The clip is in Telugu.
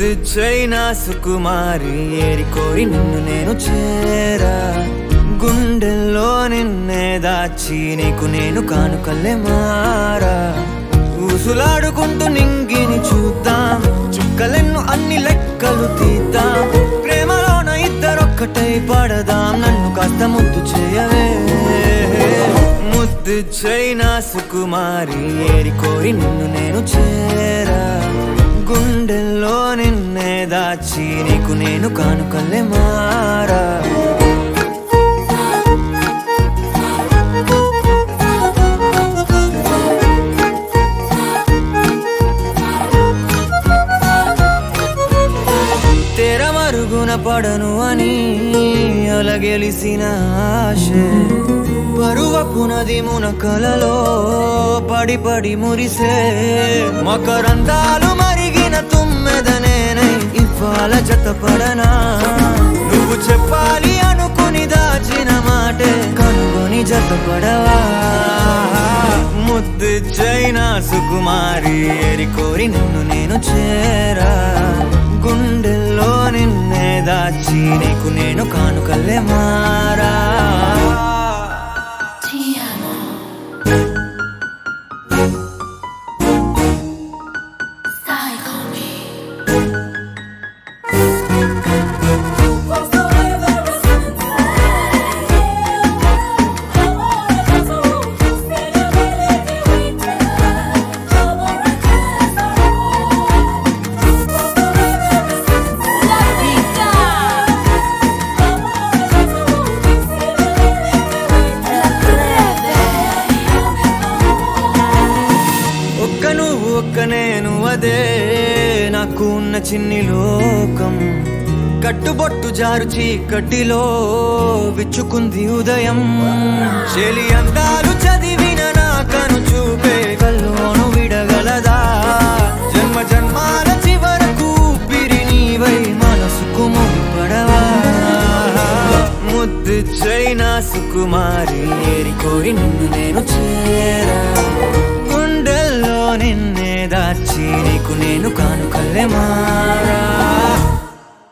ముద్దు చైనా సుకుమారి ఏరి కోరి నిన్ను నేను చేరా గుండెల్లో నిన్నే దాచి నీకు నేను కానుకల్లే మారా ఊసులాడుకుంటూ నింగిని చూద్దాం చుక్కలెన్ను అన్ని లెక్కలు తీద్దాం ప్రేమలోన ఇద్దరొక్కటై పడదాం నన్ను కాస్త ముద్దు చేయవే ముద్దు చైనా సుకుమారి ఏరి కోరి నిన్ను నేను చేరా గుండెల్లో నిన్నే దాచి నీకు నేను కానుకల్లే మారా తెరమరుగున పడను అని అలగెలిసిన ఆశే పరువపు నది మునకలలో పడి పడి మురిసే మకరందాలు మరిగిన తుమ్మెదనేనై ఇవాళ జతపడనా నువ్వు చెప్పాలి అనుకుని దాచిన మాటే కనుగొని జతపడవా ముద్దు చైనా సుకుమారి ఏరి కోరి నిన్ను నేను చేరా గుండెల్లో నిన్నే దాచి నీకు నేను కానుకల్లే మారా ఒక్క నేను అదే నాకు ఉన్న చిన్ని లోకం కట్టుబొట్టు జారు చీకటిలో విచ్చుకుంది ఉదయం చెలి అందాలు చదివిన నా కను చూపే కల్లోను విడగలదా జన్మ జన్మాల చివరకు ఊపిరి నీవై మనసుకు ముడిపడవా ముద్దు చైనా సుకుమారి ఏరి కోరి నిన్ను నేను చేరా గుండెల్లో నిన్నే దాచి నీకు నేను కానుకల్లే మారా